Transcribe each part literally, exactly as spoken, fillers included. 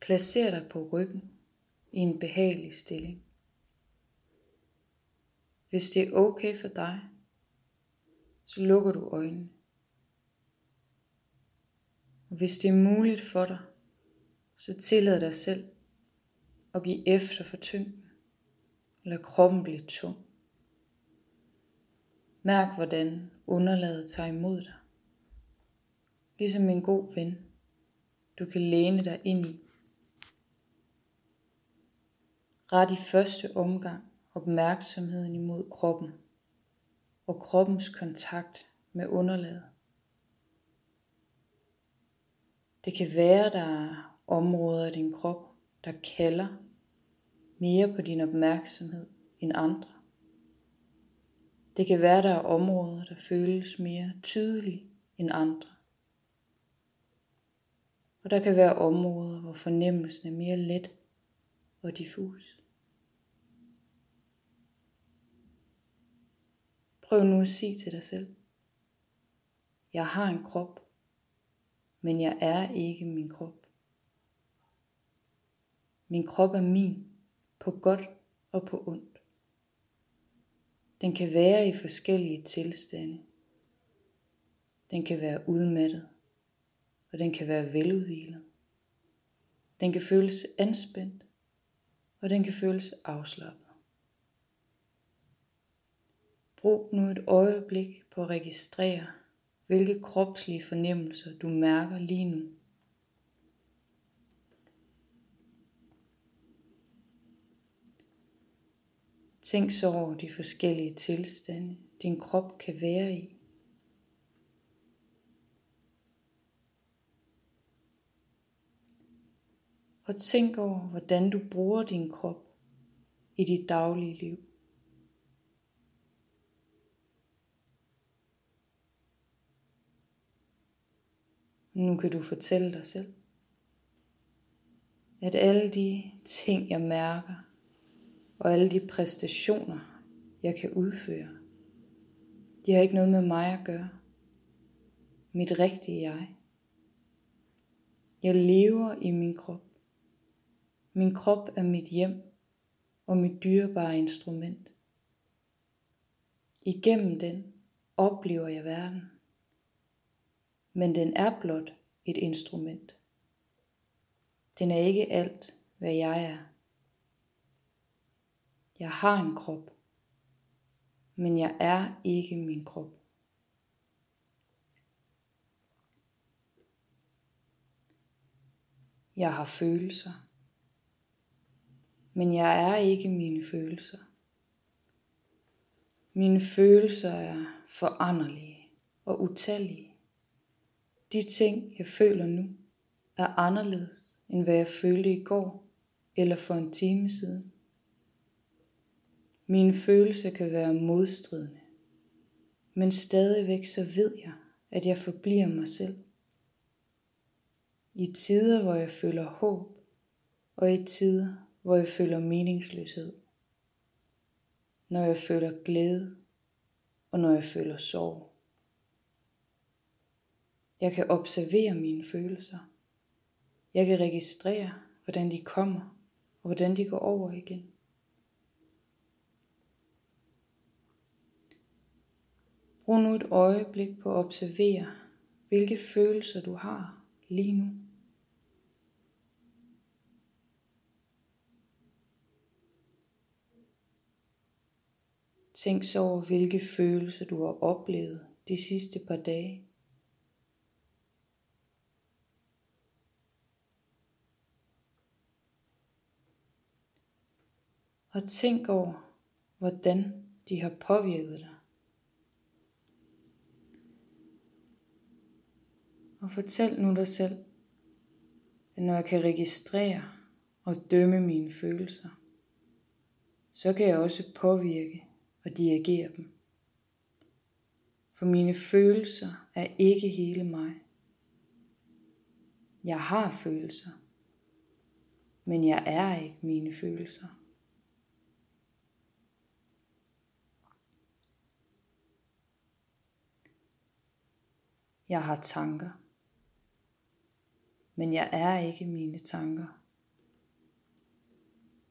Placer dig på ryggen i en behagelig stilling. Hvis det er okay for dig, så lukker du øjnene. Og hvis det er muligt for dig, så tillad dig selv at give efter for tyngden. Lad kroppen blive tung. Mærk, hvordan underlaget tager imod dig. Ligesom en god ven, du kan læne dig ind i. Ret i første omgang opmærksomheden imod kroppen og kroppens kontakt med underlaget. Det kan være, der er områder af din krop, der kalder mere på din opmærksomhed end andre. Det kan være, der er områder, der føles mere tydelige end andre. Og der kan være områder, hvor fornemmelsen er mere let og diffus. Prøv nu at sige til dig selv: jeg har en krop, men jeg er ikke min krop. Min krop er min, på godt og på ondt. Den kan være i forskellige tilstande. Den kan være udmattet, og den kan være veludhvilet. Den kan føles anspændt, og den kan føles afslappet. Brug nu et øjeblik på at registrere, hvilke kropslige fornemmelser du mærker lige nu. Tænk så over de forskellige tilstande, din krop kan være i. Og tænk over, hvordan du bruger din krop i dit daglige liv. Nu kan du fortælle dig selv, at alle de ting, jeg mærker, og alle de præstationer, jeg kan udføre, de har ikke noget med mig at gøre. Mit rigtige jeg. Jeg lever i min krop. Min krop er mit hjem og mit dyrebare instrument. Igennem den oplever jeg verden. Men den er blot et instrument. Den er ikke alt, hvad jeg er. Jeg har en krop, men jeg er ikke min krop. Jeg har følelser, men jeg er ikke mine følelser. Mine følelser er foranderlige og utallige. De ting, jeg føler nu, er anderledes, end hvad jeg følte i går eller for en time siden. Mine følelser kan være modstridende, men stadigvæk så ved jeg, at jeg forbliver mig selv. I tider, hvor jeg føler håb, og i tider, hvor jeg føler meningsløshed. Når jeg føler glæde, og når jeg føler sorg. Jeg kan observere mine følelser. Jeg kan registrere, hvordan de kommer, og hvordan de går over igen. Brug nu et øjeblik på at observere, hvilke følelser du har lige nu. Tænk så over, hvilke følelser du har oplevet de sidste par dage. Og tænk over, hvordan de har påvirket dig. Og fortæl nu dig selv, at når jeg kan registrere og dømme mine følelser, så kan jeg også påvirke og dirigere dem. For mine følelser er ikke hele mig. Jeg har følelser, men jeg er ikke mine følelser. Jeg har tanker, men jeg er ikke mine tanker.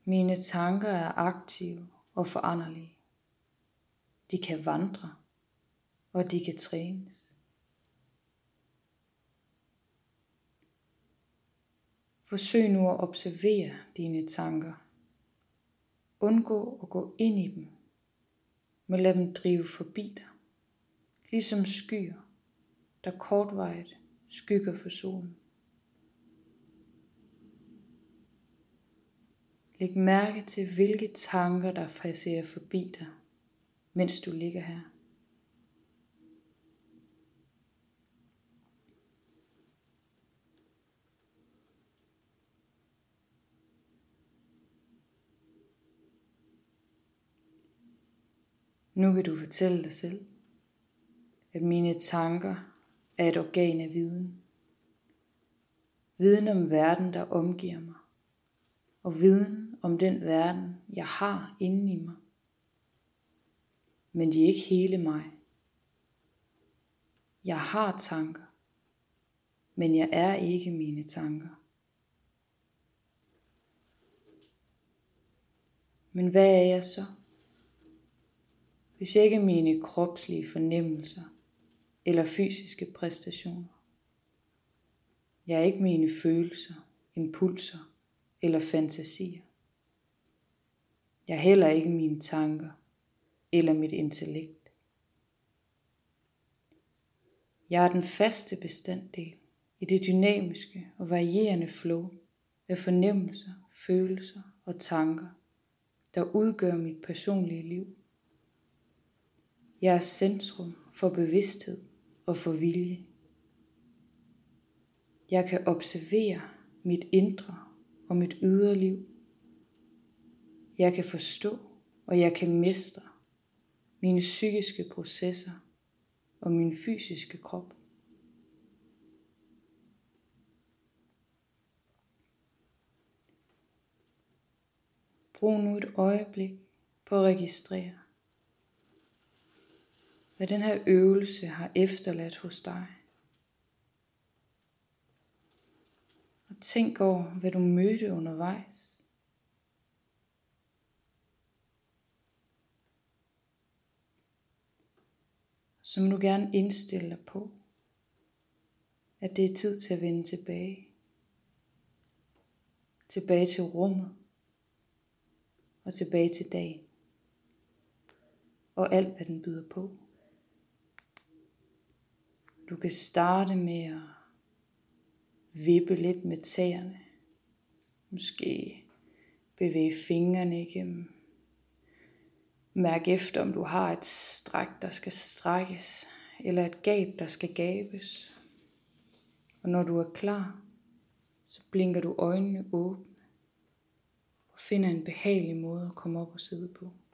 Mine tanker er aktive og foranderlige. De kan vandre, og de kan trænes. Forsøg nu at observere dine tanker. Undgå at gå ind i dem, men lad dem drive forbi dig, ligesom skyer, der kortvarigt skygger for solen. Læg mærke til, hvilke tanker, der passerer forbi dig, mens du ligger her. Nu kan du fortælle dig selv, at mine tanker er et organ af viden. Viden om verden, der omgiver mig. Og viden om den verden, jeg har inde i mig. Men de er ikke hele mig. Jeg har tanker, men jeg er ikke mine tanker. Men hvad er jeg så? Hvis ikke mine kropslige fornemmelser eller fysiske præstationer. Jeg er ikke mine følelser, impulser eller fantasier. Jeg er heller ikke mine tanker eller mit intellekt. Jeg er den faste bestanddel i det dynamiske og varierende flow af fornemmelser, følelser og tanker, der udgør mit personlige liv. Jeg er centrum for bevidsthed og for vilje. Jeg kan observere mit indre og mit ydre liv. Jeg kan forstå, og jeg kan mestre mine psykiske processer og min fysiske krop. Brug nu et øjeblik på at registrere, hvad den her øvelse har efterladt hos dig. Og tænk over, hvad du mødte undervejs. Så må du gerne indstille dig på, at det er tid til at vende tilbage. Tilbage til rummet. Og tilbage til dagen. Og alt, hvad den byder på. Du kan starte med at vippe lidt med tæerne. Måske bevæge fingrene igennem. Mærk efter, om du har et stræk, der skal strækkes, eller et gab, der skal gabes. Og når du er klar, så blinker du øjnene åbne og finder en behagelig måde at komme op og sidde på.